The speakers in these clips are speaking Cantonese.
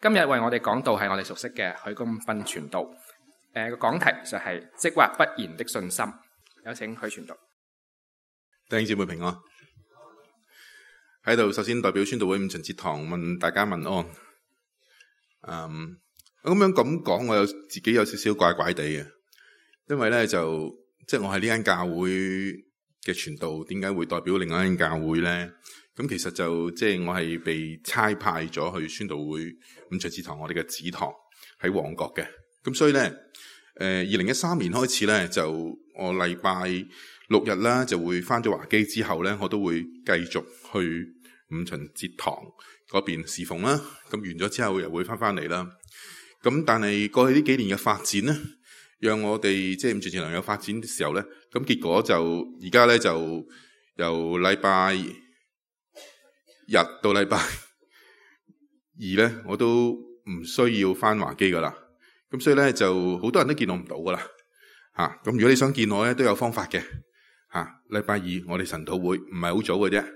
今日為我哋講道係我哋熟悉嘅許公斌傳道。個講題就係即或不然的信心。有請許傳道。 弟兄姊妹平安。喺度首先代表宣道會五旬節堂問大家問安。我咁樣講，我自己有少少怪怪地嘅，因為咧即係我係呢間教會嘅傳道，點解會代表另外一間教會咧？咁其實即係我係被差派咗去宣道會五旬節堂，我哋嘅子堂喺旺角嘅。咁所以咧，2013年開始咧，我禮拜六日啦就會返咗華基，之後咧我都會繼續去五旬節堂嗰邊侍奉啦。咁完咗之後又會返嚟啦。咁但係過去呢幾年嘅發展咧，讓我哋即係五旬節堂有發展嘅時候咧，咁結果而家咧就由禮拜日到禮拜二咧，我都唔需要返華基噶啦。咁所以咧就好多人都見我唔到噶啦。咁如果你想見我咧，都有方法嘅。禮拜二我哋晨禱會唔係好早嘅啫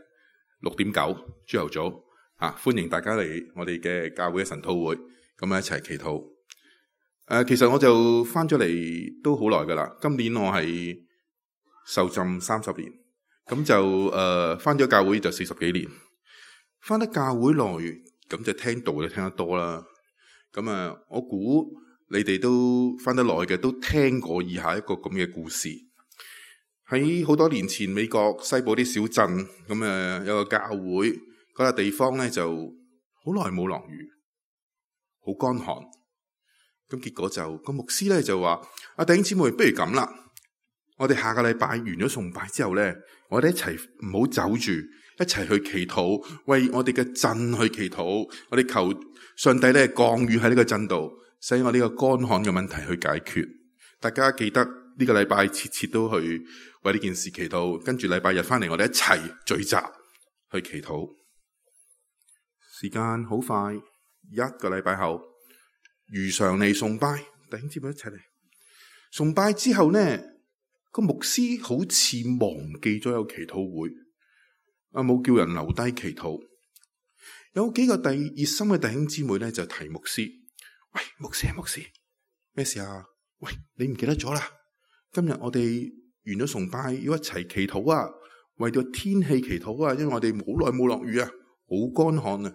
，6:9朝頭早。歡迎大家嚟我哋嘅教會嘅晨禱會，咁一齊祈禱。其實我就返咗嚟都好耐噶啦。今年我係受浸30年，咁就返咗教會就40幾年。返得教會耐，咁就聽道就聽得多啦。咁我估你哋都返得耐嘅，都聽過以下一個咁嘅故事。喺好多年前，美國西部啲小鎮，咁有個教會，嗰個地方咧就好耐冇落雨，好乾旱。咁結果個牧師咧就話：弟兄姊妹，不如咁啦，我哋下個禮拜完咗崇拜之後咧，我哋一齊唔好走住，一齊去祈禱，為我哋嘅鎮去祈禱，我哋求上帝咧降雨喺呢個鎮度，使我呢個乾旱嘅問題去解決。大家記得呢個禮拜切切都去為呢件事祈禱，跟住禮拜日翻嚟我哋一齊聚集去祈禱。時間好快，一個禮拜後如常嚟崇拜，弟兄姊妹一齊嚟崇拜之後呢，個牧師好似忘記咗有祈禱會，冇叫人留低祈禱。有幾個熱心嘅弟兄姊妹咧就提牧師：喂，牧師，咩事啊？喂，你唔記得咗啦？今日我哋完咗崇拜要一齊祈禱啊，為咗天氣祈禱啊，因為我哋好耐冇落雨啊，好乾旱啊。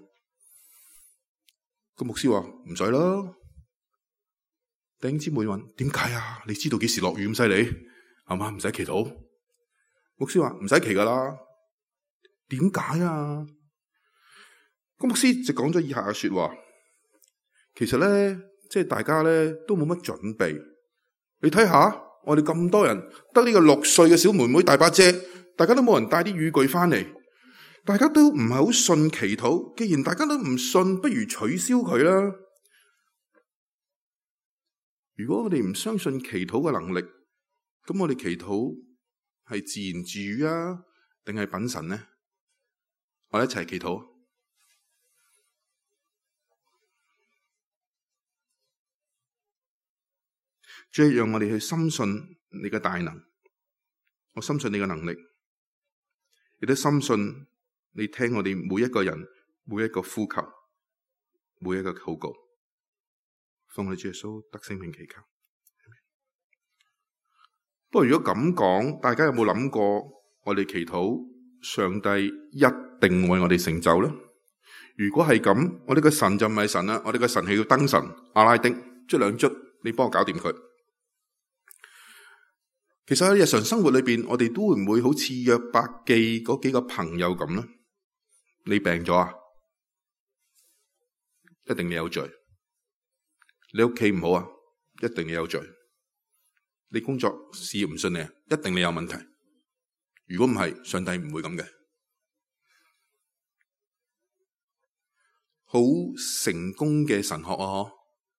個牧師話唔使啦。弟兄姊妹問：點解啊？你知道幾時落雨咁犀利係嘛？唔使祈禱。牧師話唔使祈噶啦。點解啊？個牧師就講咗以下嘅說話。其實咧，即係大家咧都冇乜準備。你睇下，我哋咁多人，得呢個6歲嘅小妹妹大把遮，大家都冇人帶啲雨具翻嚟，大家都唔係好信祈禱。既然大家都唔信，不如取消佢啦。如果我哋唔相信祈禱嘅能力，咁我哋祈禱係自言自語啊，定係稟神呢？我哋一齊祈禱。主，讓我哋去深信你嘅大能，我深信你嘅能力，亦都深信你聽我哋每一個人每一個呼求，每一個禱告。奉你主耶穌得聖名祈求。不過如果咁講，大家有冇諗過我哋祈禱，上帝一定為我哋成就呢？如果係咁，我哋個神就唔係神啦，我哋個神係叫燈神阿拉丁，捽兩捽，你幫我搞掂佢。其實喺日常生活裏邊，我哋都會唔會好似約伯記嗰幾個朋友咁呢？你病咗啊？一定你有罪。你屋企唔好啊？一定你有罪。你工作事業唔順利啊？一定你有問題。如果唔係，上帝唔會咁嘅。好成功嘅神學啊！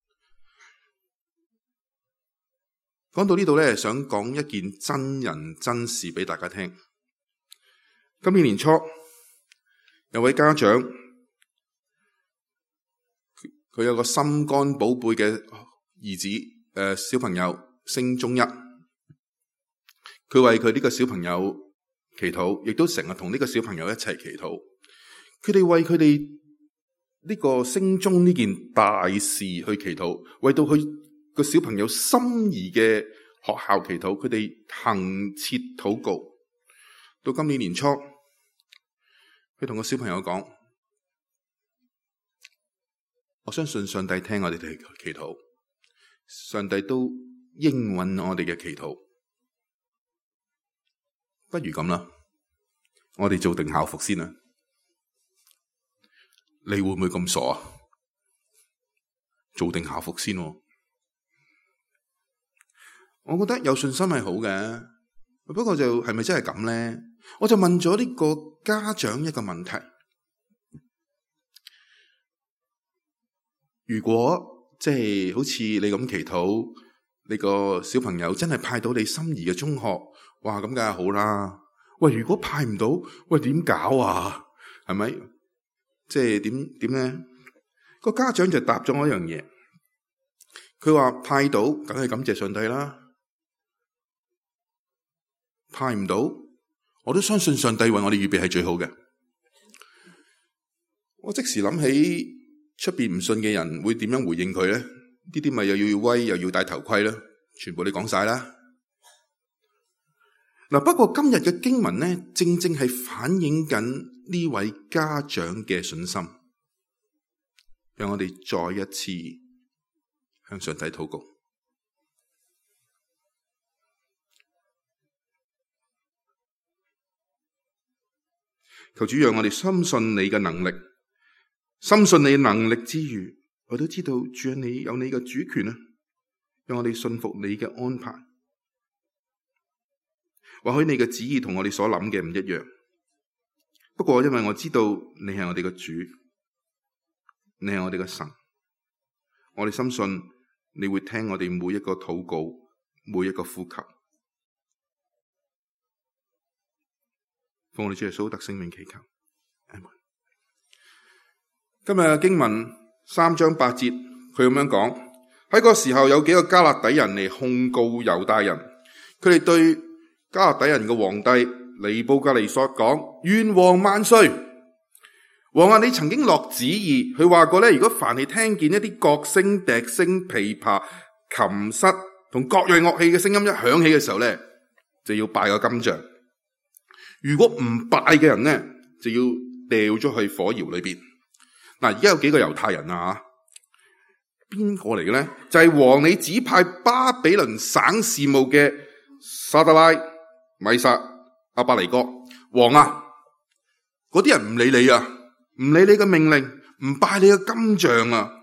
講到呢度咧，想講一件真人真事俾大家聽。今年年初，有位家長，佢有個心肝寶貝嘅兒子，小朋友升中1，佢為佢呢個小朋友祈禱，亦都成日同呢個小朋友一齊祈禱。佢哋為佢哋呢個升中呢件大事去祈禱，為到佢個小朋友心儀嘅學校祈禱，佢哋恆切禱告。到今年年初，佢同個小朋友講：我相信上帝聽我哋嘅祈禱，上帝都應允我哋嘅祈禱。不如咁啦，我哋做定校服先啦。你會唔會咁傻啊？做定校服先喎。我覺得有信心係好嘅，不過就係咪真係咁咧？我就問咗呢個家長一個問題：如果即係好似你咁祈禱，你個小朋友真係派到你心儀嘅中學，哇，咁梗係好啦。喂，如果派唔到，喂，點搞啊？係咪？即係點咧？個家長就答咗我一樣嘢，佢話派到梗係感謝上帝啦，派唔到我都相信上帝為我哋預備係最好嘅。我即時諗起出邊唔信嘅人會點樣回應佢咧？呢啲咪又要威又要戴頭盔啦，全部你講晒啦。嗱，不過今日嘅經文咧，正正係反映緊呢位家長嘅信心，讓我哋再一次向上帝禱告，求主讓我哋深信你嘅能力，深信你嘅能力之餘，我都知道主啊，你有你嘅主權啊，讓我哋信服你嘅安排。或許你嘅旨意同我哋所諗嘅唔一樣，不過因為我知道你係我哋嘅主，你係我哋嘅神，我哋深信你會聽我哋每一個禱告，每一個呼求。奉我哋主耶穌得聖名祈求，阿們。今日嘅經文3章8節，佢咁樣講：喺個時候有幾個加勒底人嚟控告猶大人，佢哋對加勒底人嘅皇帝尼布甲尼撒講：願王萬歲！王啊，你曾經落旨意，佢話過咧，如果凡係聽見一啲角聲、笛聲、琵琶、琴瑟同各樣樂器嘅聲音一響起嘅時候咧，就要拜個金像。如果唔拜嘅人咧，就要掉咗去火窯裏邊。嗱，而家有幾個猶太人啊？邊個嚟嘅咧？就係王你指派巴比倫省事務嘅沙得拉、米煞、阿伯尼哥。王啊，嗰啲人唔理你啊，唔理你嘅命令，唔拜你嘅金像啊。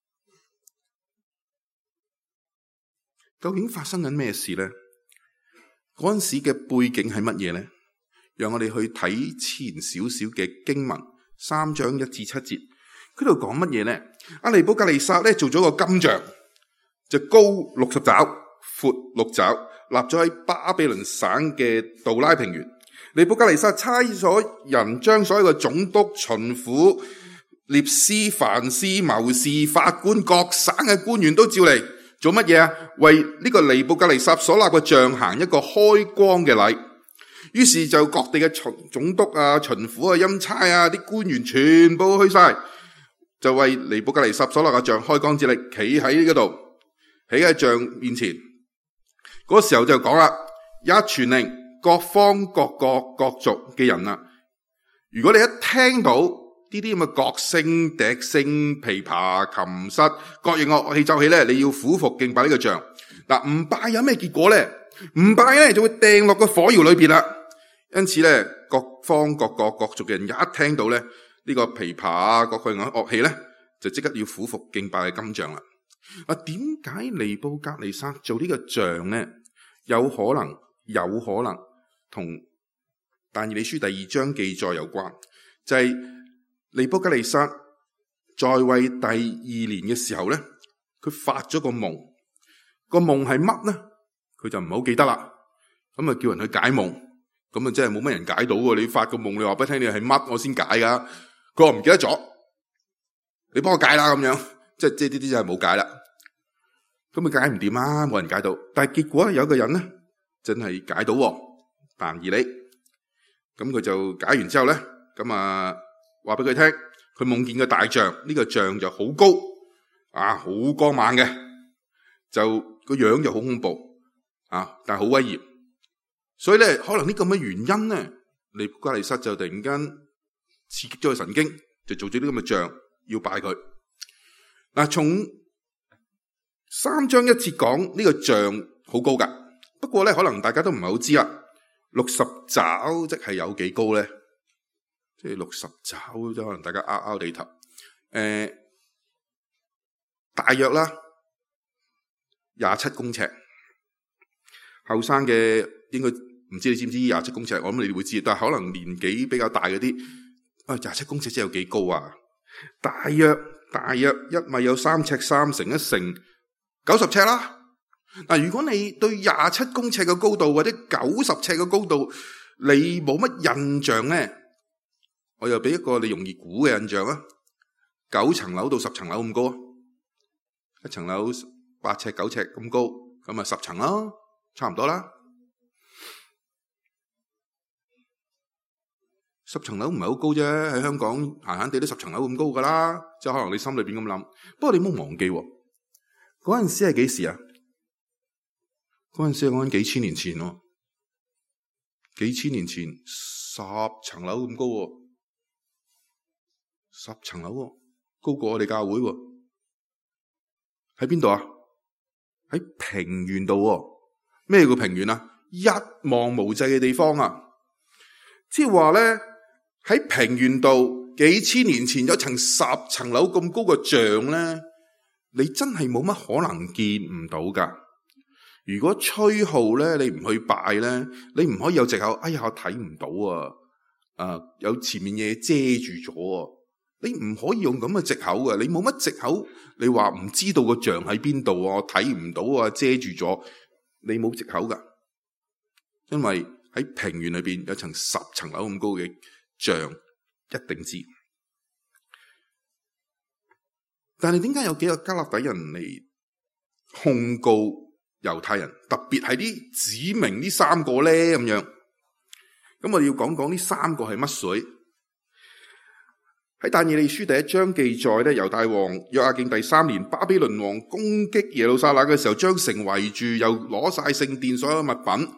究竟發生緊咩事咧？嗰陣時嘅背景係乜嘢咧？讓我哋去睇前少少嘅經文3章1至7節，佢度講乜嘢咧？阿尼布甲尼撒咧做咗個金像，就高60肘，闊6肘，立咗喺巴比倫省嘅杜拉平原。尼布甲尼撒差咗人將所有嘅總督、巡撫、列司、藩士、謀士、法官、各省嘅官員都召嚟做乜嘢啊？為呢個尼布甲尼撒所立嘅像行一個開光嘅禮。於是就各地嘅總督啊、巡撫啊、欽差啊、啲官員全部去晒，就為尼布甲尼撒所立嘅像開光之禮，企喺呢度，企喺像面前。嗰時候就講啦，一傳令各方各國各族嘅人啊，如果你一聽到呢啲咁嘅角聲、笛聲、琵琶、琴瑟、各樣樂器奏起咧，你要俯伏敬拜呢個像。嗱，唔拜有咩結果咧？唔拜咧就會掟落個火窯裏邊啦。因此咧，各方各國各族嘅人一聽到咧呢個琵琶啊，各樣樂器咧，就即刻要俯伏敬拜嘅金像啦。啊，點解尼布甲尼撒做呢個像咧？有可能同但以理書第2章記載有關，就係尼布甲尼撒在位第2年嘅時候咧，佢發咗個夢，個夢係乜咧？佢就唔好記得啦。咁啊，叫人去解夢。咁啊，真係冇乜人解到喎！你發個夢，你話俾我聽你係乜，我先解噶。佢話唔記得咗，你幫我解啦咁樣，即係呢啲就係冇解啦。咁啊，解唔掂啊，冇人解到。但係結果有個人咧，真係解到，但以理。咁佢就解完之後咧，咁啊話俾佢聽， 佢夢見個大象，呢個象就好高啊，好光猛嘅，就個樣就好恐怖啊，但係好威嚴。所以咧，可能呢咁嘅原因咧，尼布甲尼撒就突然間刺激咗佢神經，就做咗啲咁嘅像要拜佢。嗱，從3章1節講呢個像好高噶，不過咧可能大家都唔係好知啦。60肘即係有幾高咧？即係60肘，即可能大家拗地頭。大約啦27公尺。後生嘅應該唔知你知唔知27公尺？我諗你哋會知，但係可能年紀比較大嗰啲，27公尺即係有幾高啊？大約1米有3尺3乘1乘90尺啦。嗱，如果你對27公尺嘅高度或者90尺嘅高度，你冇乜印象咧，我又俾一個你容易估嘅印象啊，9層樓到10層樓咁高啊，一層樓8尺9尺咁高，咁啊10層啦，差唔多啦。10層樓唔係好高啫，喺香港閒閒地都10層樓咁高噶啦，即係可能你心裏邊咁諗。不過你唔好忘記，嗰陣時係幾時啊？嗰陣時係講緊幾千年前喎，幾千年前10層樓咁高喎，10層樓喎，高過我哋教會喎。喺邊度啊？喺平原度喎。咩叫平原啊？一望無際嘅地方啊！即係話咧，喺平原度幾千年前有層10層樓咁高嘅像咧，你真係冇乜可能見唔到噶。如果吹號咧，你唔去拜咧，你唔可以有藉口。哎呀，我睇唔到啊！有前面嘢遮住咗啊！你唔可以用咁嘅藉口嘅。你冇乜藉口，你話唔知道個像喺邊度啊？我睇唔到啊，遮住咗，你冇藉口噶。因為喺平原裏邊有層10層樓咁高嘅像，一定知。但係點解有幾個加勒底人嚟控告猶太人，特別係啲指明呢3個咧咁樣？咁我哋要講講呢3個係乜水？喺但以理書第1章記載咧，猶大王約雅敬第3年，巴比倫王攻擊耶路撒冷嘅時候，將城圍住，又攞晒聖殿所有物品。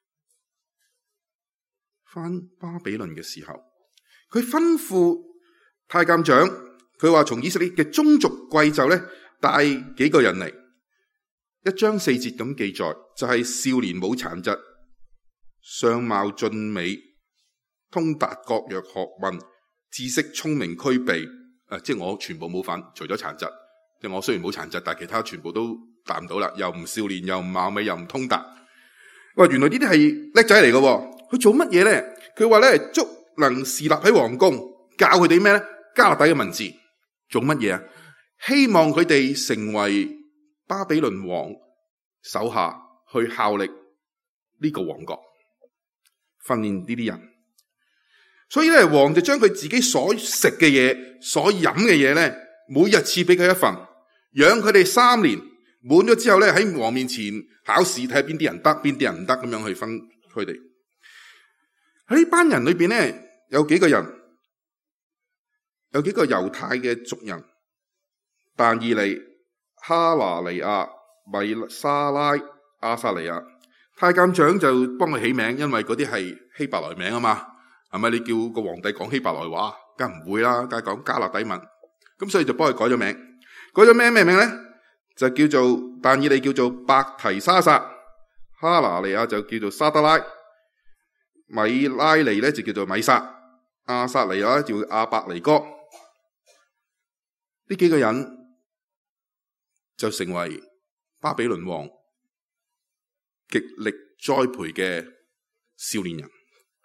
翻巴比倫嘅時候，佢吩咐太監長，佢話從以色列嘅宗族貴胄咧帶幾個人嚟。1章4節咁記載，就係少年冇殘疾，相貌俊美，通達各樣學問，知識聰明俱備。即係我全部冇份，除咗殘疾。即係我雖然冇殘疾，但係其他全部都達唔到啦。又唔少年，又唔貌美，又唔通達。哇！原來呢啲係叻仔嚟嘅。佢做乜嘢咧？佢話咧，足能侍立喺皇宮，教佢哋咩咧？加勒底嘅文字。做乜嘢啊？希望佢哋成為巴比倫王手下，去效力呢個王國，訓練呢啲人。所以咧，王就將佢自己所食嘅嘢、所飲嘅嘢咧，每日賜俾佢一份，養佢哋3年，滿咗之後咧，喺王面前考試，睇下邊啲人得，邊啲人唔得，咁樣去分佢哋。喺呢班人裏邊咧，有幾個人，有幾個猶太嘅族人，但以理、哈拿尼亞、米沙拉、亞撒利亞。太監長就幫佢起名，因為嗰啲係希伯來名啊嘛，係咪？你叫個皇帝講希伯來話，梗係唔會啦，梗係講加勒底文。咁所以就幫佢改咗名，改咗咩名咧？就叫做但以理叫做伯提沙撒，哈拿尼亞就叫做沙得拉，米拉尼咧就叫做米撒，亞撒利亞就叫亞伯尼哥。呢幾個人就成為巴比倫王極力栽培嘅少年人。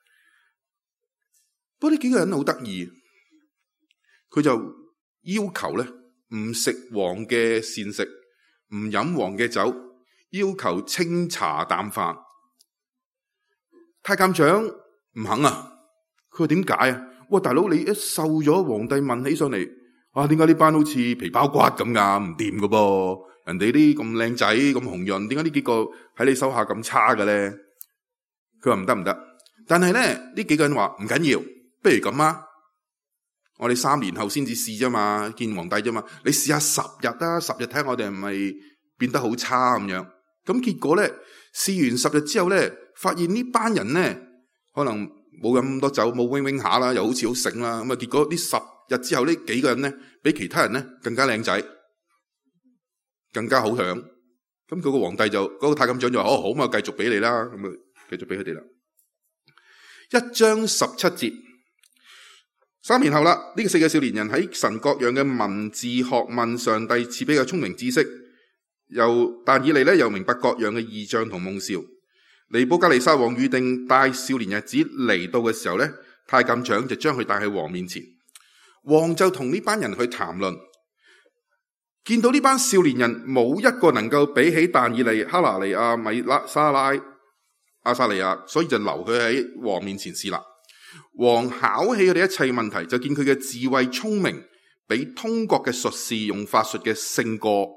不過呢幾個人好得意，佢就要求咧唔食王嘅膳食，唔飲王嘅酒，要求清茶淡飯。太監長唔肯啊！佢話點解啊？哇，大佬你一瘦咗，皇帝問起上嚟，哇，點解呢班好似皮包骨咁噶？唔掂噶噃，人哋啲咁靚仔咁紅潤，點解呢幾個喺你手下咁差嘅咧？佢話唔得唔得，但係咧呢幾個人話唔緊要，不如咁啊， 我哋3年後先至試啫嘛，見皇帝啫嘛。你試下10日啦，10日睇下我哋係咪變得好差咁樣。咁結果咧，試完10日之後咧，發現呢班人咧可能冇咁多酒，冇 wing 下啦，又好似好醒啦。咁啊，結果呢10日之後呢幾個人咧，比其他人咧更加靚仔，更加好享。咁嗰個皇帝就嗰個太監長就話：好嘛，繼續俾你啦。咁啊，繼續俾佢哋啦。1章17節。3年後啦，呢個4個少年人喺神各樣嘅文字學問，上帝賜俾佢聰明知識，但以理咧又明白各樣嘅異象同夢兆。尼布甲尼撒王預定帶少年日子嚟到嘅時候咧，太監長就將佢帶去王面前，王就同呢班人去談論。見到呢班少年人冇一個能夠比起但以理、哈拿尼亞、米拉、沙拉、亞撒利亞，所以就留佢喺王面前試啦。王考起佢哋一切問題，就見佢嘅智慧聰明比通國嘅術士用法術嘅勝過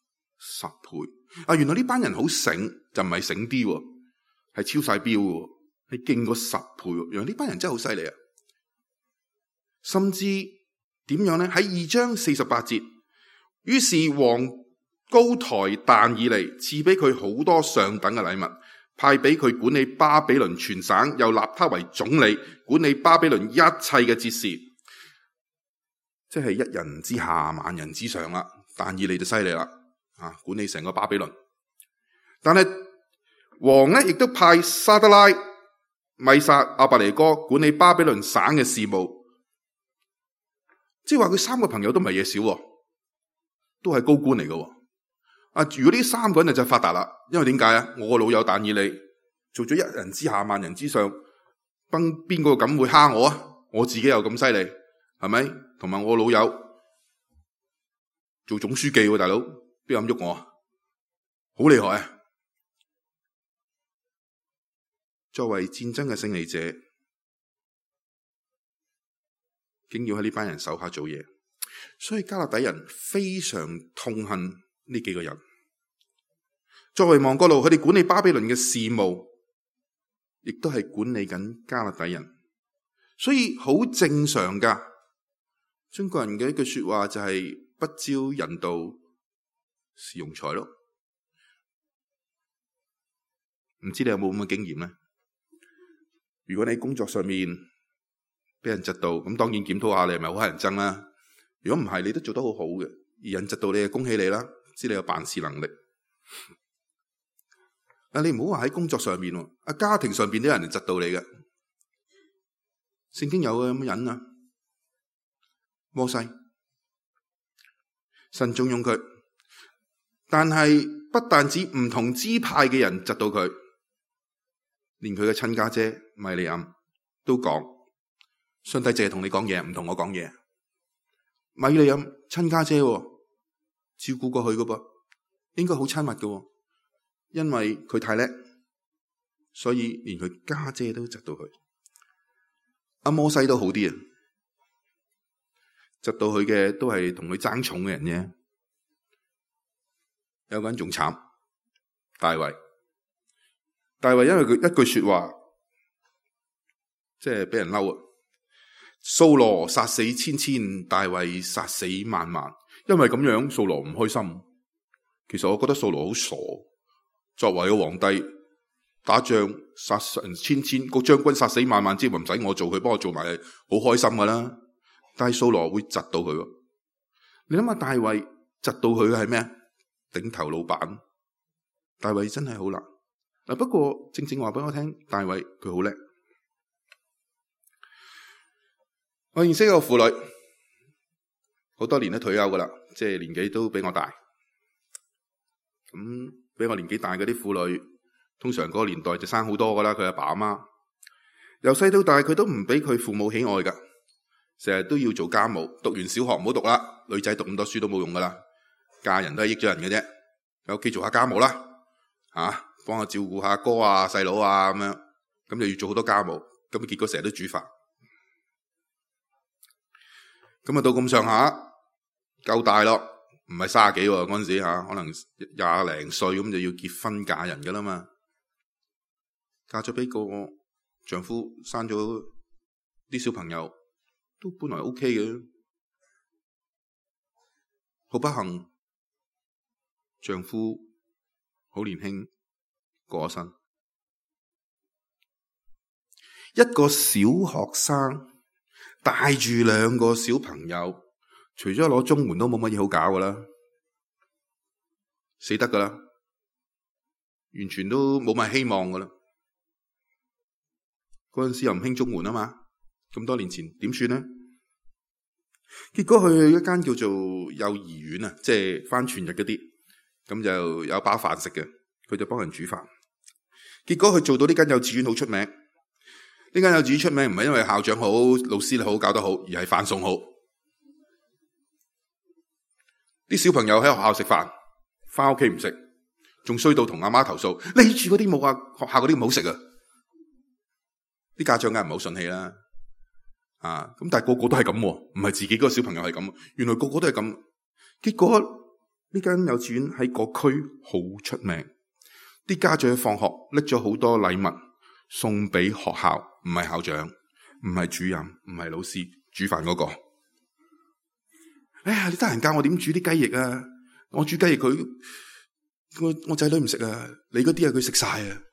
10倍。原來呢班人好醒，就唔係醒啲，係超晒標嘅，係勁過10倍。原來呢班人真係好犀利啊！甚至點樣呢？喺2章48節，於是王高抬但以理，賜俾佢好多上等嘅禮物，派俾佢管理巴比倫全省，又立他為總理，管理巴比倫一切嘅節事，即係一人之下，萬人之上啦。但以理就犀利啦，管理成個巴比倫。但係王呢亦都派沙得拉、米撒、亞伯尼哥管理巴比倫省嘅事務，即係話佢3個朋友都唔係嘢少，都係高官嚟嘅。如果呢3個人就發達啦，因為點解啊？我個老友但以理做咗一人之下萬人之上，邊個敢會蝦我啊？我自己又咁犀利，係咪？同埋我老友做總書記，大佬邊敢喐我啊？好厲害啊！作為戰爭嘅勝利者，竟要喺呢班人手下做嘢，所以迦勒底人非常痛恨呢幾個人。作為亡國奴，佢哋管理巴比倫嘅事務，亦都係管理緊迦勒底人，所以好正常噶。中國人嘅一句說話就係不招人妒是庸才咯。唔知你有冇咁嘅經驗呢？如果你喺工作上面俾人窒到，咁當然檢討下你係咪好乞人憎啦。如果唔係，你都做得好好嘅，而人窒到你，就恭喜你啦，知你有辦事能力。你唔好話喺工作上面，家庭上邊都有人窒到你嘅。聖經有嘅咁嘅人啊，摩西，神重用佢，但係不但止唔同支派嘅人窒到佢，連佢嘅親家姐米利暗都講，上帝淨係同你講嘢，唔同我講嘢。米利暗親家姐，照顧過佢噶噃，應該好親密噶。因為佢太叻，所以連佢家姐都窒到佢。阿摩西都好啲啊，窒到佢嘅都係同佢爭寵嘅人啫。有個人仲慘，大衛。大衛因為佢一句說話，即係俾人嬲啊！掃羅殺死千千，大衛殺死萬萬。因為咁樣，掃羅唔開心。其實我覺得掃羅好傻。作為個皇帝，打仗殺人千千，個將軍殺死萬萬，即係唔使我做，佢幫我做埋，好開心噶啦。但係掃羅會窒到佢。你諗下，大衛窒到佢嘅係咩？頂頭老闆。大衛真係好難。嗱，不過正正話俾我聽，大衛佢好叻。我認識一個婦女，好多年都退休噶啦，即係年紀都比我大。咁比我年紀大嗰啲婦女，通常嗰個年代就生好多噶啦。佢阿爸阿媽由細到大，佢都唔俾佢父母喜愛噶，成日都要做家務。讀完小學唔好讀啦，女仔讀咁多書都冇用噶啦，嫁人都係益咗人嘅啫。喺屋企做下家務啦，幫我照顧下哥啊、細佬啊咁樣，咁就要做好多家務。咁結果成日都煮飯。咁啊到咁上下夠大咯。唔係30幾嗰陣時可能20零歲咁就要結婚嫁人噶啦嘛。嫁咗俾個丈夫，生咗啲小朋友， 都本來 OK 嘅，好不幸，丈夫好年輕過咗身。一個小學生帶住2個小朋友，除咗攞綜援都冇乜嘢好搞噶啦，死得噶啦，完全都冇乜希望噶啦。嗰陣時又唔興綜援啊嘛，咁多年前點算呢？結果去一間叫做幼兒園啊，即係返全日嗰啲，咁就有飽飯食嘅，佢就幫人煮飯。結果佢做到呢間幼稚園好出名。呢間幼稚園出名唔係因為校長好、老師好、搞得好，而係飯餸好。啲小朋友喺學校食飯，返屋企唔食，仲衰到同阿媽投訴：你煮嗰啲冇學校嗰啲咁好食啊！啲家長梗係唔好順氣啦。咁但係個個都係咁，唔係自己嗰個小朋友係咁，原來個個都係咁。結果呢間幼稚園喺個區好出名，啲家長放學拎咗好多禮物送俾學校。唔係校長，唔係主任，唔係老師，煮飯嗰個。哎呀，你得閒教我點煮啲雞翼啊！我煮雞翼我仔女唔食啊，你嗰啲啊佢食晒啊。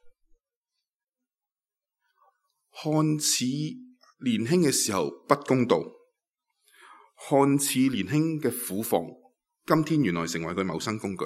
看似年輕嘅時候不公道，看似年輕嘅苦況，今天原來成為佢謀生工具，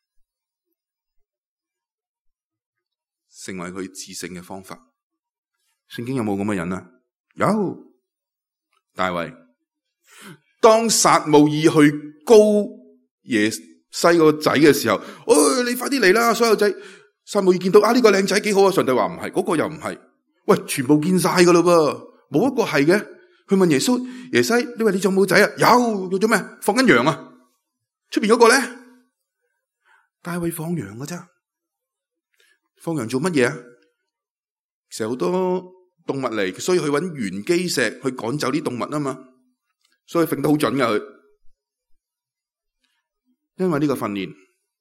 成為佢自勝嘅方法。聖經有冇咁嘅人啊？有。大衛當撒母耳去膏耶西個仔嘅時候，你快啲嚟啦！所有仔，撒母耳見到呢個靚仔幾好啊！上帝話唔係，嗰個又唔係，喂，全部見晒噶啦噃，冇一個係嘅。去問耶穌耶西，你話你仲冇仔啊？有做咩？放緊羊啊！出邊嗰個咧？大衛放羊噶啫，放羊做乜嘢啊？成日好多動物嚟，所以去揾玄機石去趕走啲動物啊嘛，所以揈得好準噶佢。因為呢個訓練，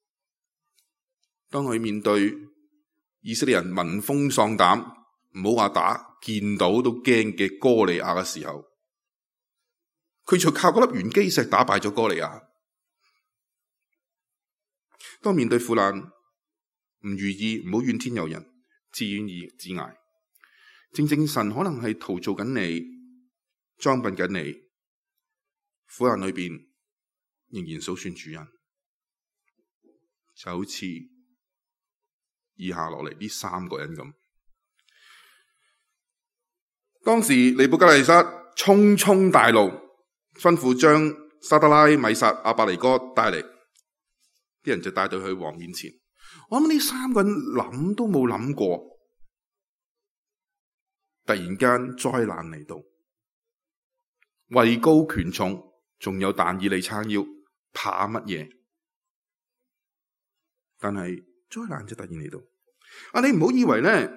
當佢面對以色列人聞風喪膽，唔好話打，見到都驚嘅哥利亞嘅時候，佢就靠嗰粒玄機石打敗咗哥利亞。當面對苦難唔如意，唔好怨天尤人，自怨自艾。正神可能係陶造緊你，裝扮緊你，苦難裏邊仍然數算主人，就好似以下落嚟呢3個人咁。當時尼布甲尼撒匆匆大怒，吩咐將沙得拉、米煞、亞伯尼哥帶嚟，啲人就帶到去王面前。我諗呢3個人諗都冇諗過。突然間災難嚟到，位高權重，仲有但以理撐腰，怕乜嘢？但係災難就突然嚟到。你唔好以為咧，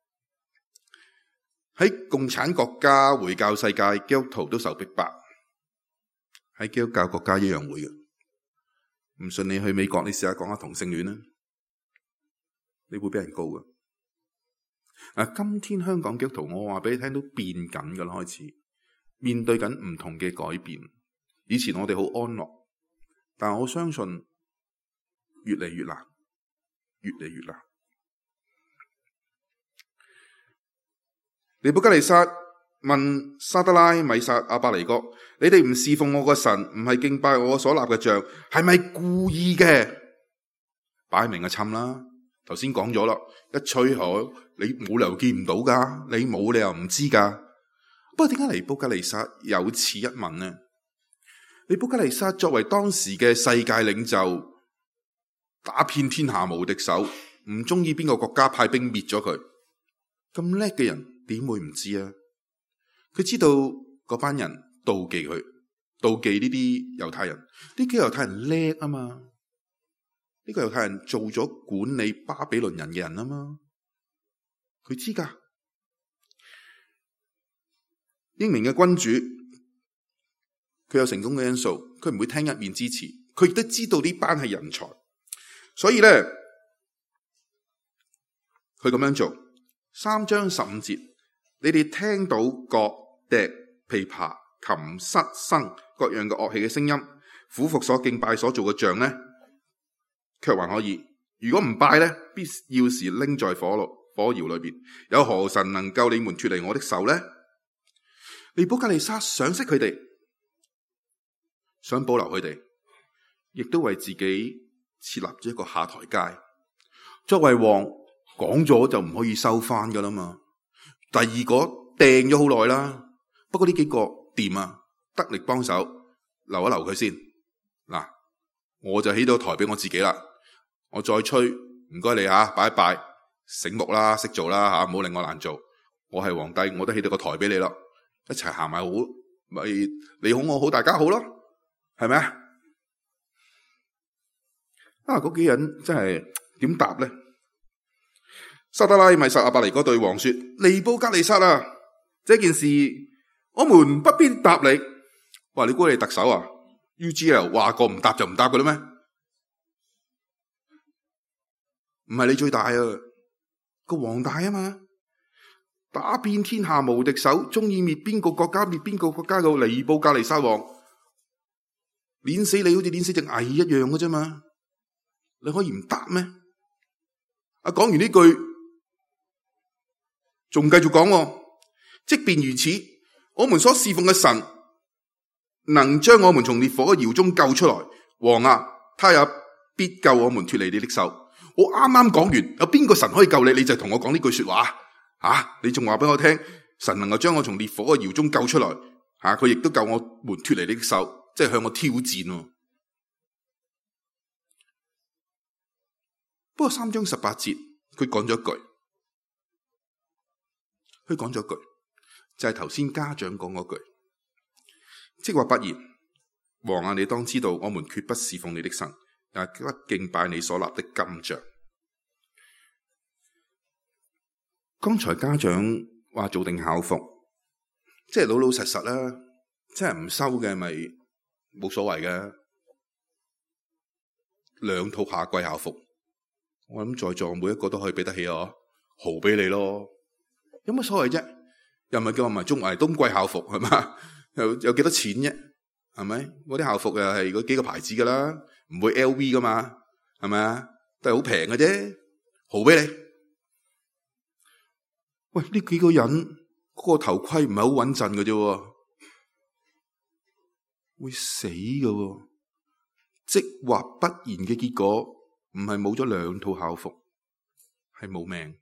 喺共產國家、回教世界，基督徒都受逼迫，喺基督教國家一樣會嘅。唔信你去美國，你試下講下同性戀啦，你會俾人告嘅。今天香港基督徒，我話俾你聽都變緊噶啦，開始面對緊唔同嘅改變。以前我哋好安樂，但我相信越嚟越難，越嚟越難。尼布甲尼撒問沙得拉、米煞、亞伯尼哥：你哋唔侍奉我個神，唔係敬拜我所立嘅像，係咪故意嘅？擺明就侵啦。頭先講咗啦，一吹口，你冇理由見唔到噶，你冇理由唔知噶。不過點解尼布甲尼撒有此一問呢？尼布甲尼撒作為當時嘅世界領袖，打遍天下無敵手，唔中意邊個國家派兵滅咗佢，咁叻嘅人點會唔知啊？佢知道嗰班人妒忌佢，妒忌呢啲猶太人，呢啲猶太人叻啊嘛。呢個猶太人做咗管理巴比倫人嘅人啊嘛，佢知噶。英明嘅君主，佢有成功嘅因素，佢唔會聽一面之詞，佢亦都知道呢班係人才，所以咧，佢咁樣做。3章15節，你哋聽到角笛、琵琶、 琴、瑟、笙各樣嘅樂器嘅聲音，俯伏所敬拜所做嘅像呢，卻還可以。如果唔拜呢，必要是拎在火窯裏邊。有何神能救你們脫離我的手呢？尼布甲尼撒賞識佢哋，想保留佢哋，亦都為自己設立咗一個下台階。作為王，講咗就唔可以收翻噶啦嘛。第二個掟咗好耐啦，不過呢幾個掂啊，得力幫手，留一留佢先。嗱，我就起到台俾我自己啦。我再吹，唔該你吓，拜一拜，醒目啦，識做啦吓，唔好令我難做。我係皇帝，我都起到個台俾你咯，一齊行埋好，咪你好我好，大家好咯，係咪啊？嗰幾人真係點答咧？沙得拉、米煞、亞伯尼歌對王說：尼布甲尼撒啊，這件事我們不必答你。話你估你特首啊 ？UGL 話過唔答就唔答嘅啦咩？唔係你最大啊，個王大啊嘛，打遍天下無敵手，中意滅邊個國家滅邊個國家嘅尼布甲尼撒王，碾死你好似碾死隻蟻一樣嘅啫嘛，你可以唔答咩？講完呢句，仲繼續講，即便如此，我們所侍奉嘅神能將我們從烈火嘅窯中救出來，王啊，他也必救我們脫離你的手。我啱啱講完，有邊個神可以救你？你就同我講呢句說話你仲話俾我聽，神能夠將我從烈火嘅窯中救出來，佢亦都救我們脫離你的手，即係向我挑戰。不過3章18節，佢講咗一句，就係頭先家長講嗰句，即話不然，王啊，你當知道，我們決不侍奉你的神，也不敬拜你所立的金像。剛才家長話做定校服，即係老老實實啦，即係唔收嘅咪冇所謂嘅，2套夏季校服，我諗在座每一個都可以俾得起豪俾你咯，有乜所謂啫？又唔係叫我買中華冬季校服係嘛？有幾多錢啫？係咪？嗰啲校服又係嗰幾個牌子噶啦，唔會 LV 噶嘛，係咪啊？都係好平嘅啫，豪俾你。喂，呢幾個人嗰個頭盔唔係好穩陣嘅啫，會死嘅。即或不然嘅結果，唔係冇咗2套校服，係冇命，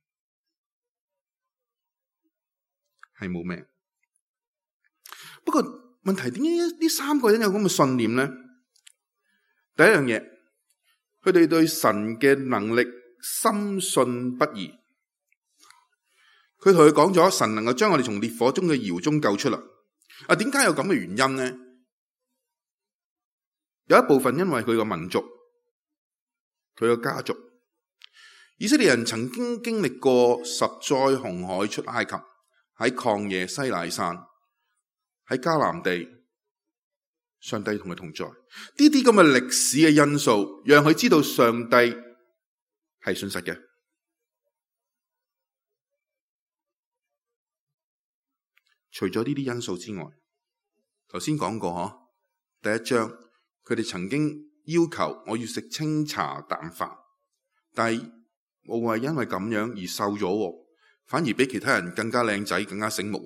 係冇命。不過問題點解呢3個人有咁嘅信念呢？第一樣嘢，佢哋對神嘅能力深信不疑。佢同佢講咗，神能夠將我哋從烈火中嘅窯中救出嚟。點解有咁嘅原因呢？有一部分因為佢個民族，佢個家族。以色列人曾經經歷過10災紅海出埃及，喺曠野西乃山，喺迦南地，上帝同佢同在。呢啲咁嘅歷史嘅因素，讓佢知道上帝係信實嘅。除咗呢啲因素之外，頭先講過第1章佢哋曾經要求我要食清茶淡飯，但係我係因為咁樣而瘦咗，反而比其他人更加靚仔，更加醒目，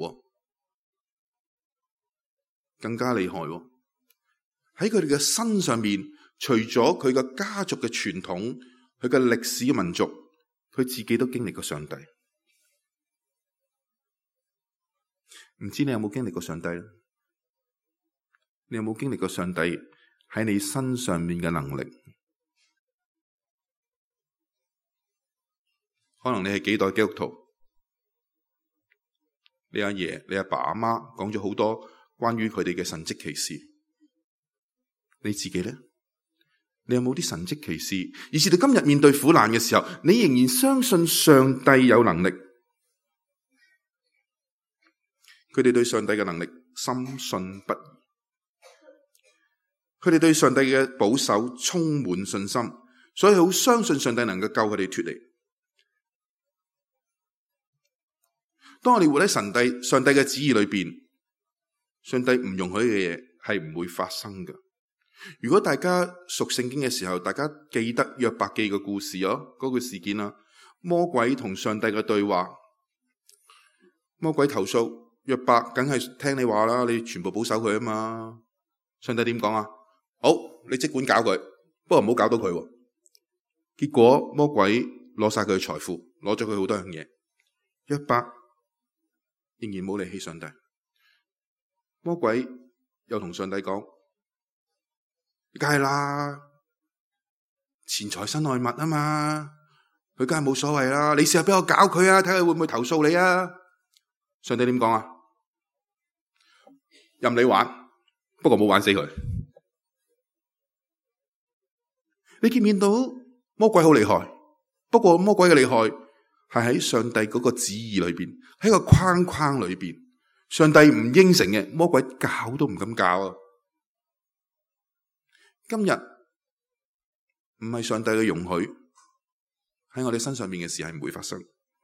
更加厲害。喺佢哋嘅身上面，除咗佢嘅家族嘅傳統，佢嘅歷史嘅民族，佢自己都經歷過上帝。唔知你有冇經歷過上帝呢？你有冇經歷過上帝喺你身上面嘅能力？可能你係幾代基督徒，你阿爺、你阿爸阿媽講咗好多關於佢哋嘅神蹟奇事。你自己呢？你有冇啲神蹟奇事？而至到今日面對苦難嘅時候，你仍然相信上帝有能力。佢哋對上帝嘅能力深信不疑，佢哋對上帝嘅保守充滿信心，所以好相信上帝能夠救佢哋脫離。當我哋活喺上帝嘅旨意裏邊， 上帝唔容許嘅嘢係唔會發生嘅。如果大家熟聖經嘅時候，大家記得約伯記嘅故事嗰個事件啊，魔鬼同上帝嘅對話，魔鬼投訴約伯，梗係聽你話啦，你全部保守佢啊嘛。上帝點講啊？好，你即管搞佢，不過唔好搞到佢。結果魔鬼攞晒佢嘅財富，攞咗佢好多樣嘢，約伯仍然冇離棄上帝。魔鬼又同上帝講：梗係啦，錢財身外物啊嘛，佢梗係冇所謂啦。你試下俾我搞佢啊，睇下會唔會投訴你啊？上帝點講啊？任你玩，不過冇玩死佢。你見唔見到魔鬼好厲害？不過魔鬼嘅厲害係喺上帝嗰個旨意裏邊，喺個框框裏邊。上帝唔應承嘅，魔鬼教都唔敢教啊！今日唔係上帝嘅容許，喺我哋身上面嘅事係唔會發生。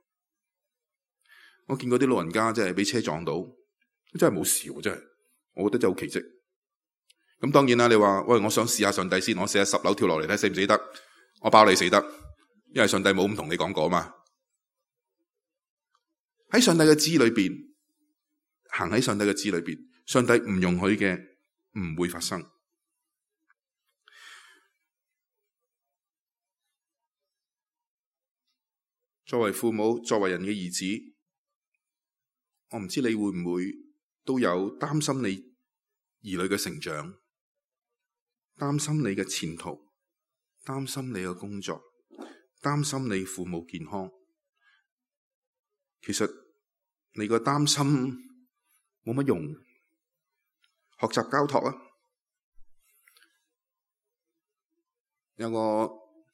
我見過啲老人家真係俾車撞到，真係冇事喎，真係，我覺得真係好奇蹟。咁當然啦，你話喂，我想試下上帝先，我試下10樓跳落嚟睇死唔死得，我包你死得，因為上帝冇咁同你講過嘛。喺上帝嘅旨意裏邊，行喺上帝嘅旨意裏邊，上帝唔容許嘅唔會發生。作為父母，作為人嘅兒子，我唔知你會唔會都有擔心你兒女嘅成長，擔心你嘅前途，擔心你嘅工作，擔心你父母健康。其實你個擔心冇乜用，學習交託啊！有個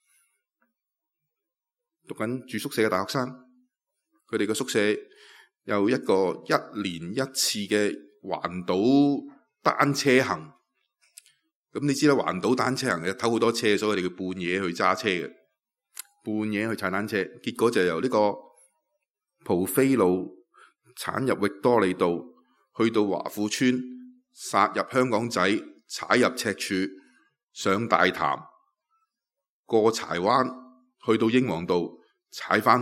讀緊住宿舍嘅大學生，佢哋嘅宿舍有一個1年1次嘅環島單車行。咁你知啦，環島單車行嘅偷好多車，所以佢哋叫半夜去揸車嘅，半夜去踩單車。結果就由呢個蒲飛路鏟入域多利道，去到華富村，殺入香港仔，踩入赤柱，上大潭，過柴灣，去到英皇道，踩翻去，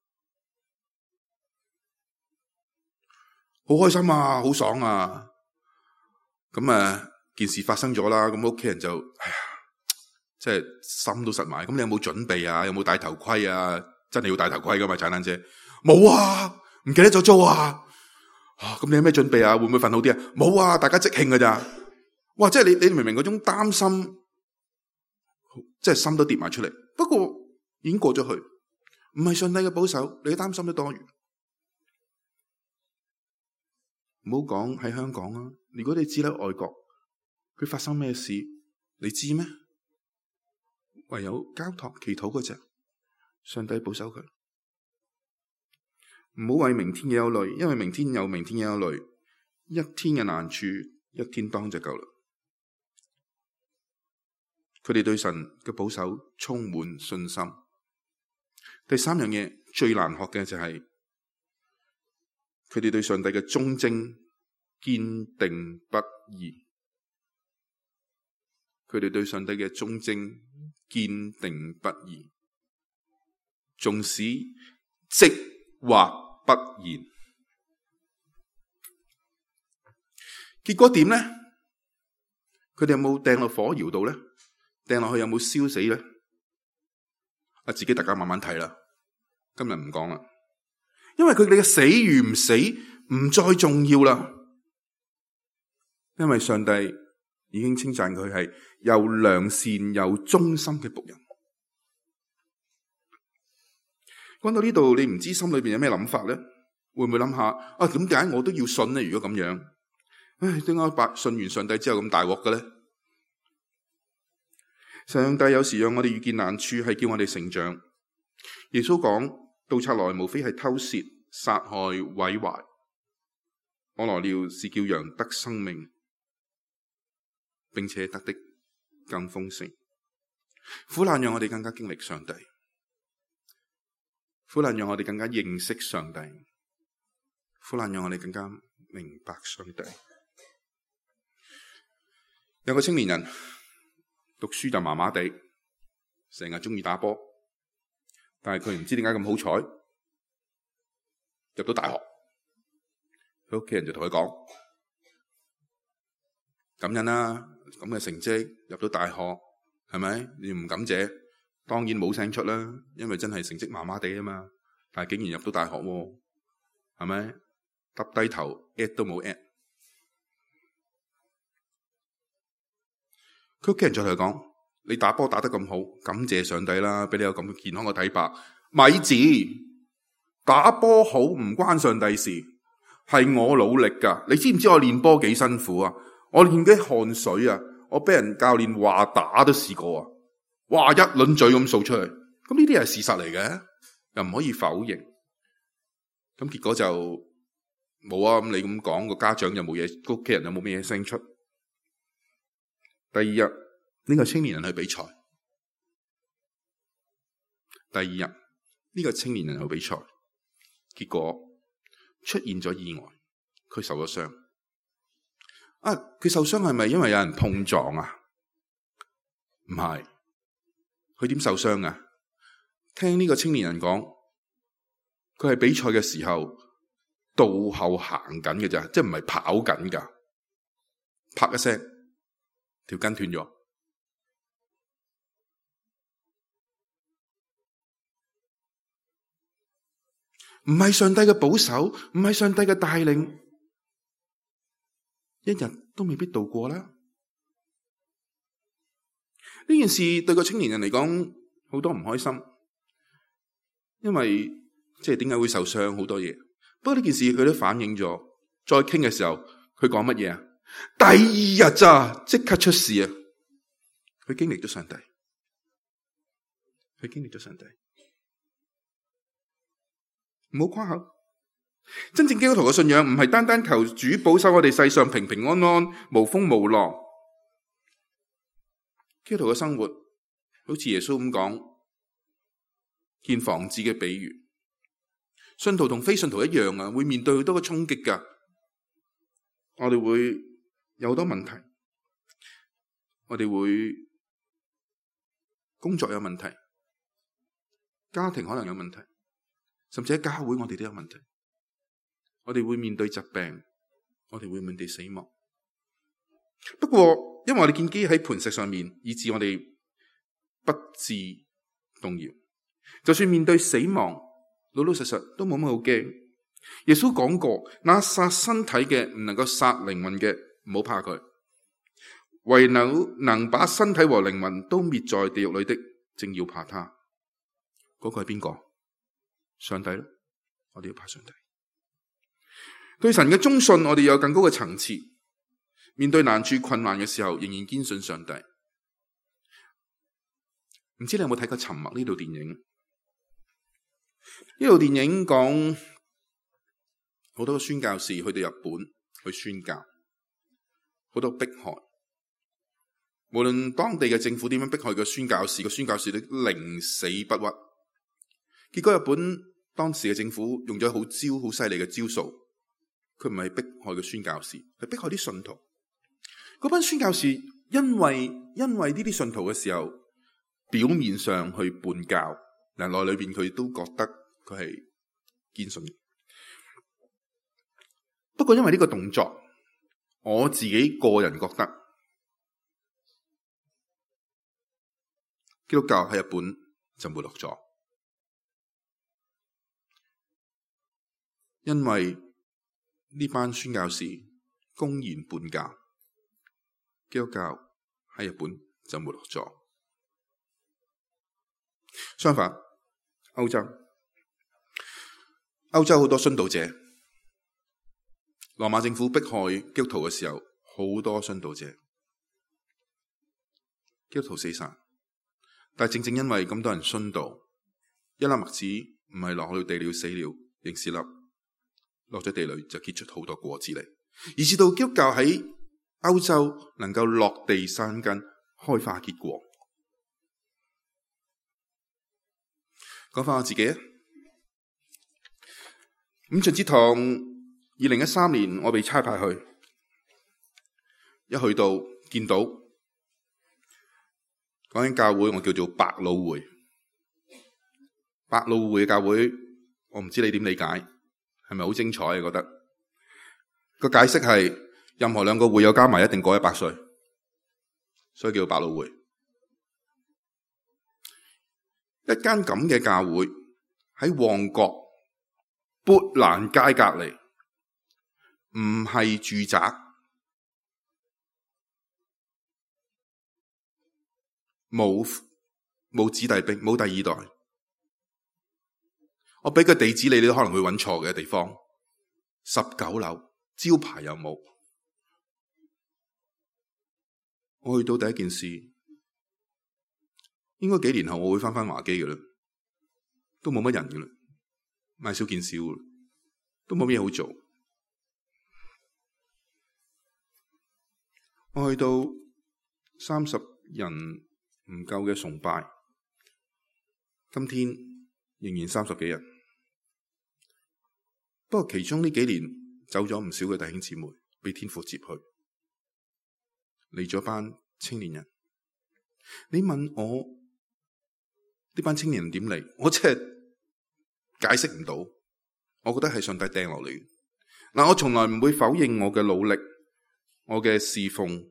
好開心啊，好爽啊！咁件事發生咗啦，咁屋企人就哎呀，即係心都實埋。咁你有冇準備啊？有冇戴頭盔啊？真係要戴頭盔噶嘛？踩單車冇啊，唔記得咗租啊！咁你有咩準備啊？會唔會瞓好啲啊？冇啊，大家即興噶咋？哇！即係你明唔明嗰種擔心，即係心都跌埋出嚟。不過已經過咗去，唔係上帝嘅保守，你擔心都多餘。唔好講喺香港啊！如果你知咧外國，佢發生咩事，你知咩？唯有交託祈禱嗰隻，上帝保守佢。唔好為明天嘅憂慮，因為明天有明天嘅憂慮，一天嘅難處一天當就夠啦。佢哋對神嘅保守充滿信心。第三樣嘢最難學嘅就係佢哋對上帝嘅忠貞堅定不移。佢哋對上帝嘅忠貞堅定不移，縱使即或不然。結果點呢？佢哋有冇掟落火窯度呢？掟落去有冇燒死呢？自己大家慢慢睇啦。今日唔講啦，因為佢哋嘅死與唔死唔再重要啦。因為上帝已經稱讚佢係又良善又忠心嘅僕人。講到呢度，你唔知心裏邊有咩諗法咧？會唔會諗下點解我都要信呢？如果咁樣，點解信完上帝之後咁大鑊嘅咧？上帝有時讓我哋遇見難處，係叫我哋成長。耶穌講：盜賊來無非係偷竊、殺害、毀壞，我來了是叫羊得生命，並且得的更豐盛。苦難讓我哋更加經歷上帝，苦難讓我哋更加認識上帝，苦難讓我哋更加明白上帝。 有個青年人讀書就麻麻地，成日中意打波，但係佢唔知點解咁好彩入到大學。佢屋企人就同佢講：感恩啦，咁嘅成績入到大學，係咪？你唔感謝，當然冇聲出啦，因為真係成績麻麻地啊嘛。但係竟然入到大學喎，係咪？耷低頭 at 都冇 at。佢屋企人再同佢講：你打波打得咁好，感謝上帝啦，俾你有咁健康嘅體魄。咪字打波好唔關上帝事，係我努力噶。你知唔知我練波幾辛苦啊？我練啲汗水啊，我俾人教練話打都試過啊！哇，一輪嘴咁掃出嚟，咁呢啲係事實嚟嘅，又唔可以否認。咁結果就冇啊！咁你咁講，個家長又冇嘢，個屋企人又冇咩嘢聲出。第二日呢個青年人去比賽，第二日呢個青年人去比賽，結果出現咗意外，佢受咗傷。佢受傷係咪因為有人碰撞啊？唔係，佢點受傷啊？聽呢個青年人講，佢係比賽嘅時候倒後行緊嘅咋，即係唔係跑緊噶，啪一聲條筋斷咗。唔係上帝嘅保守，唔係上帝嘅帶領，一日都未必度過啦。呢件事對個青年人嚟講好多唔開心，因為即係點解會受傷好多嘢。不過呢件事佢都反映咗，再傾嘅時候佢講乜嘢啊？第二日咋即刻出事啊！佢經歷咗上帝，佢經歷咗上帝。唔好誇口，真正基督徒嘅信仰唔係單單求主保守我哋世上平平安安、無風無浪。基督徒嘅生活好似耶穌咁講，建房子嘅比喻，信徒同非信徒一樣啊，會面對好多嘅衝擊噶。我哋會有好多問題，我哋會工作有問題，家庭可能有問題。甚至喺教會我哋都有問題，我哋會面對疾病，我哋會面對死亡。不過因為我哋建基喺磐石上面，以致我哋不致動搖。就算面對死亡，老老實實都冇乜好驚。耶穌講過，那殺身體嘅唔能夠殺靈魂嘅，唔好怕佢。唯能把身體和靈魂都滅在地獄裏的，正要怕他。嗰個係邊個？上帝咯，我哋要怕上帝。對神嘅忠信，我哋有更高嘅層次。面對難處困難嘅時候，仍然堅信上帝。唔知你有冇睇過《沉默》呢套電影？呢套電影講好多宣教士去到日本去宣教，好多迫害。無論當地嘅政府點樣迫害個宣教士，個宣教士都寧死不屈。結果日本當時嘅政府用咗好犀利嘅招數，佢唔係迫害個宣教士，係迫害啲信徒。嗰班宣教士因為呢啲信徒嘅時候，表面上去叛教，但內裏邊佢都覺得佢係堅信。不過因為呢個動作，我自己個人覺得基督教喺日本就沒落咗。因為呢班宣教士公然叛教，基督教喺日本就沒落咗。相反，歐洲好多殉道者，羅馬政府迫害基督徒嘅時候，好多殉道者，基督徒死晒。但係正因為咁多人殉道，一粒麥子唔係落去地裏死了，仍是粒。落咗地裏就結出好多果子嚟，以至到基督教喺歐洲能夠落地生根、開花結果。講翻我自己啊，五旬節堂2013年我被差派去，一去到見到嗰間教會，我叫做百老匯。百老匯嘅教會，我唔知你點理解，係咪好精彩？你覺得個解釋係任何兩個會友加埋一定過100歲，所以叫做百老匯。一間咁嘅教會喺旺角砵蘭街隔離，唔係住宅，冇子弟兵，冇第二代。我俾個地址你，你都可能會揾錯嘅地方。19樓，招牌又冇。我去到第一件事，應該幾年後我會翻華基嘅啦，都冇乜人嘅啦，賣少見少，都冇咩好做。我去到30人唔夠嘅崇拜，今天仍然30幾人。不過其中呢幾年走咗唔少嘅弟兄姊妹，被天父接去，嚟咗班青年人。你問我呢班青年人點嚟？我真係解釋唔到。我覺得係上帝掟落嚟。嗱，我從來唔會否認我嘅努力，我嘅侍奉。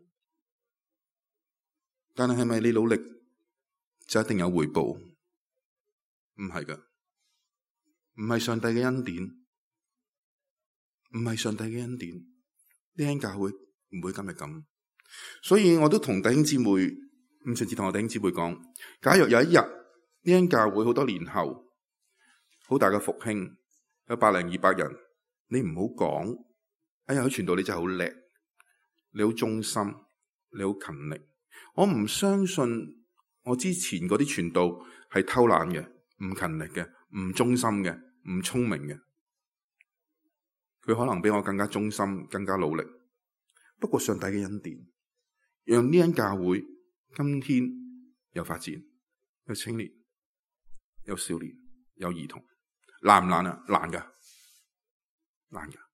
但係咪你努力就一定有回報？唔係噶，唔係上帝嘅恩典，唔係上帝嘅恩典。呢間教會唔會今日咁。所以我都同弟兄姊妹，甚至同我弟兄姊妹講，假如有一日呢間教會好多年後好大嘅復興，有100零200人，你唔好講，哎呀，喺傳道你真係好叻，你好忠心，你好勤力。我唔相信我之前嗰啲傳道係偷懶嘅，唔勤力嘅，唔忠心嘅，唔聰明嘅。佢可能比我更加忠心，更加努力。不過上帝嘅恩典，讓呢間教會今天有發展，有青年，有少年，有兒童。難唔難啊？難噶，難噶。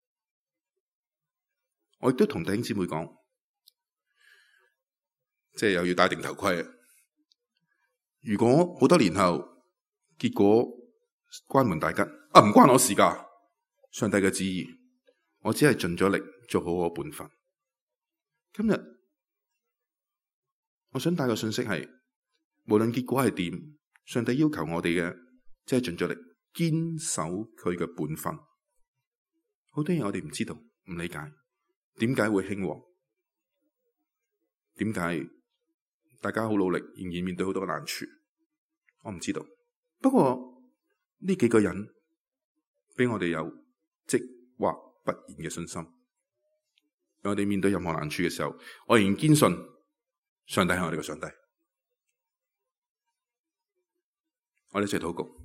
我亦都同弟兄姊妹講，即係又要戴定頭盔啊！如果好多年後結果關門大吉，唔關我事噶，上帝嘅旨意，我只係盡咗力做好我本分。今日我想帶個信息係，無論結果係點，上帝要求我哋嘅，即係盡咗力堅守佢嘅本分。好多嘢我哋唔知道，唔理解，點解會興旺？點解大家好努力，仍然面對好多嘅難處？我唔知道。不過呢幾個人俾我哋有即或不言嘅信心，讓我哋面對任何難處嘅時候，我仍然堅信上帝係我哋嘅上帝。我哋一齊禱告。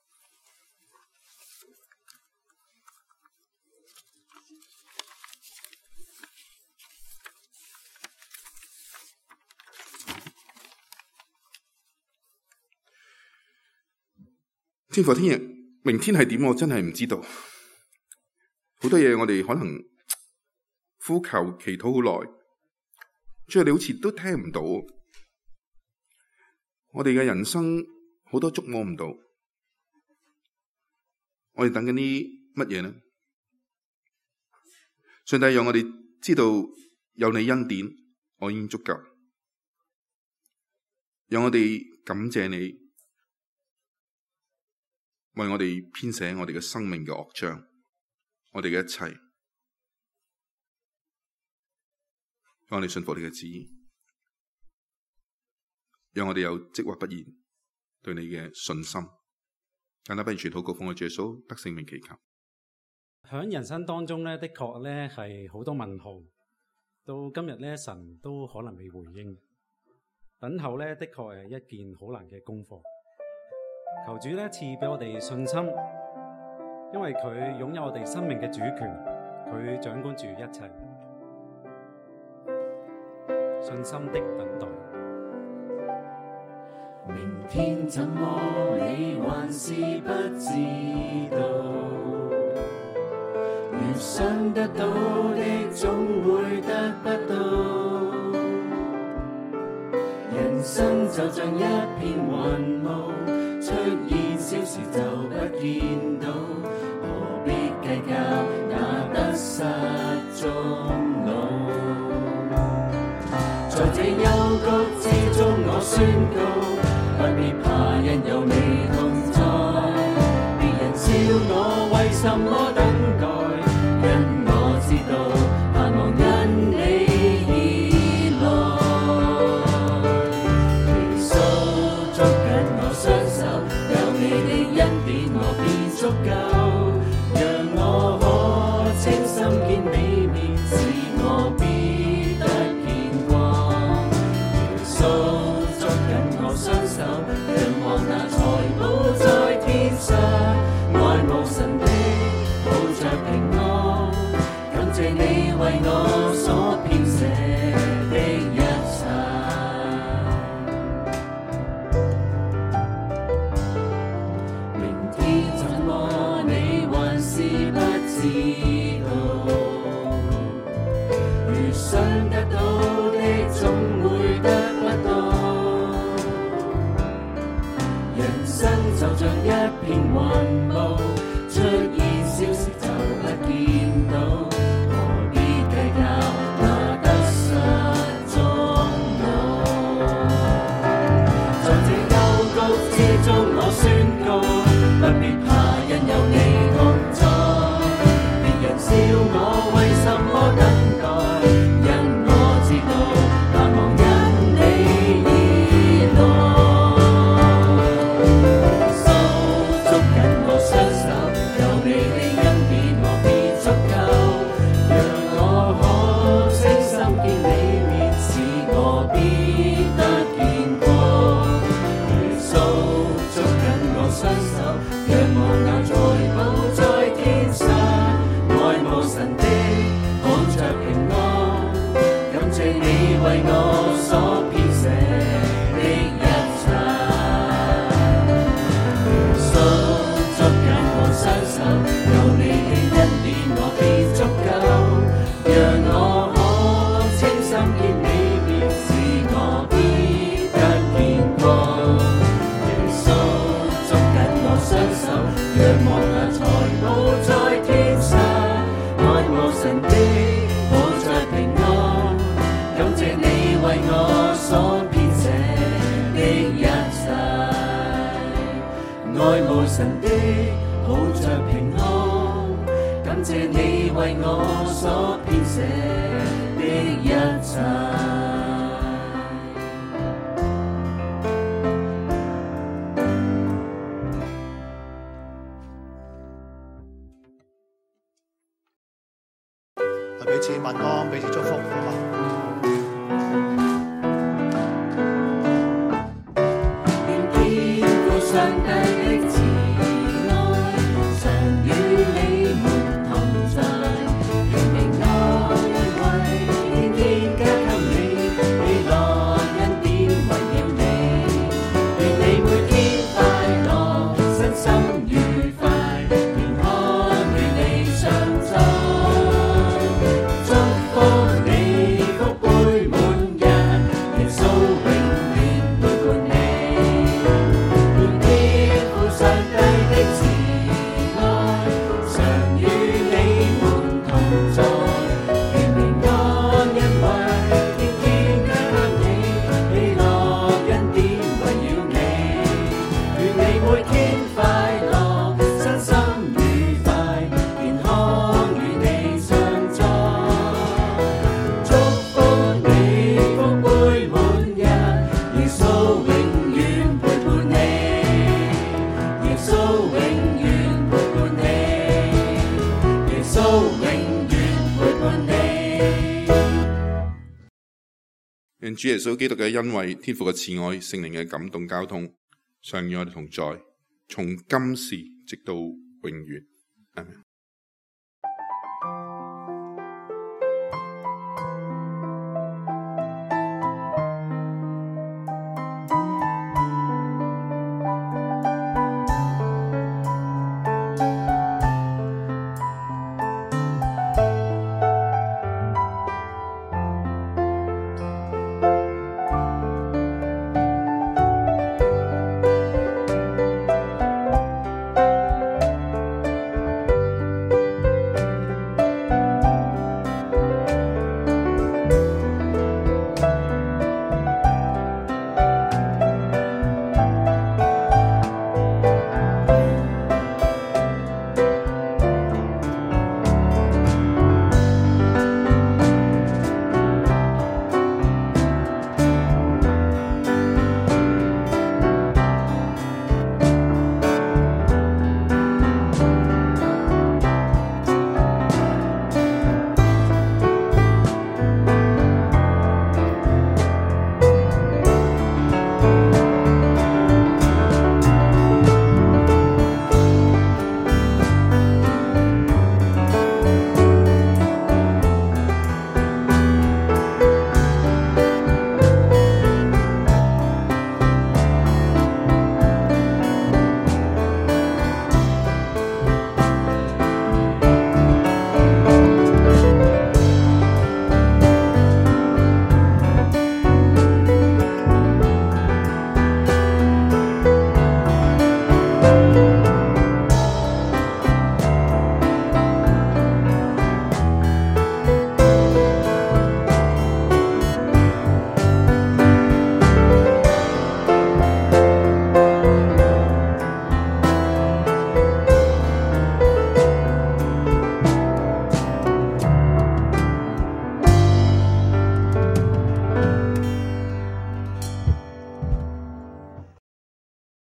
天父天爺，明天係點？我真係唔知道。好多嘢我哋可能呼求祈禱好耐，最後你好似都聽唔到。我哋嘅人生好多觸摸唔到。我哋等緊啲乜嘢呢？上帝讓我哋知道有你恩典，我已經足夠。讓我哋感謝你，為我哋編寫我哋嘅生命嘅樂章，我哋嘅一切，讓我哋信服你嘅旨意，讓我哋有即或不言對你嘅信心。簡單不如全禱告，奉我主耶穌得聖名祈求。 喺人生當中咧，的確咧係好多問號，到今日咧神都可能未回應。等候咧的確係一件好難嘅功課。求主咧賜俾我哋信心，因為佢擁有我哋生命嘅主權，佢掌管住一切。信心的等待。 明天怎麼你還是不知道，越想得到的總會得不到。 生就像一片雲霧，出現小時就不見到，何必計較那得失終老？在這幽谷之中，我宣告，不必怕，因有你同在。別人笑我為什麼等待，因我知道盼望因你而來。耶穌捉緊我雙手，有你的恩典我便足夠，讓我可清心見美面，使我必得見光。耶穌捉緊我雙手，仰望那財寶在天上，愛慕神的抱着平安，感謝你為我所編寫的一切。明天怎麼你還是不知道，如想得到的總會得不到。人生就像一片雲霧，出現小時就不見到，何必計較那得失終老？在這幽谷之中我宣告，不必怕，因有你同在。別人笑我為什麼等待，因我知道盼望因你而來。捉緊我雙手，有你的恩典我必足夠，讓我可清心見你面，使我必得見光。耶穌捉緊我雙手，仰望那財寶在天上，愛慕神的抱着平安，感謝你為我所編寫的一切。捉緊我雙手，有你的恩典我必足夠，讓我可清心見你面，使我必得見光。耶穌捉緊我雙手，仰望那財寶在天上，愛慕神的抱着平安，感謝你為我所編寫的一切。愛慕神的抱着平安，感謝你為我所編寫的一切。 彼此問安，彼此祝福，好嘛？ 願天父上帝的慈愛常與你們同在，願平安恩惠天天加給你，喜樂恩典圍繞你，願你每天快樂，身心愉快，健康與你常在。祝福你福杯滿溢，耶穌永遠陪伴你。願天父上帝的慈愛常與你們同在，願平安恩惠天天加給你，喜樂恩典圍繞你。願你每天快樂，身心愉快，健康與你常在。祝福你福杯滿溢，耶穌永遠陪伴你，耶穌永遠陪伴你，耶穌永遠陪伴你。 願主耶穌基督嘅恩惠、天父嘅慈愛、聖靈嘅感動交通，常與我哋同在，從今時直到永遠。阿們。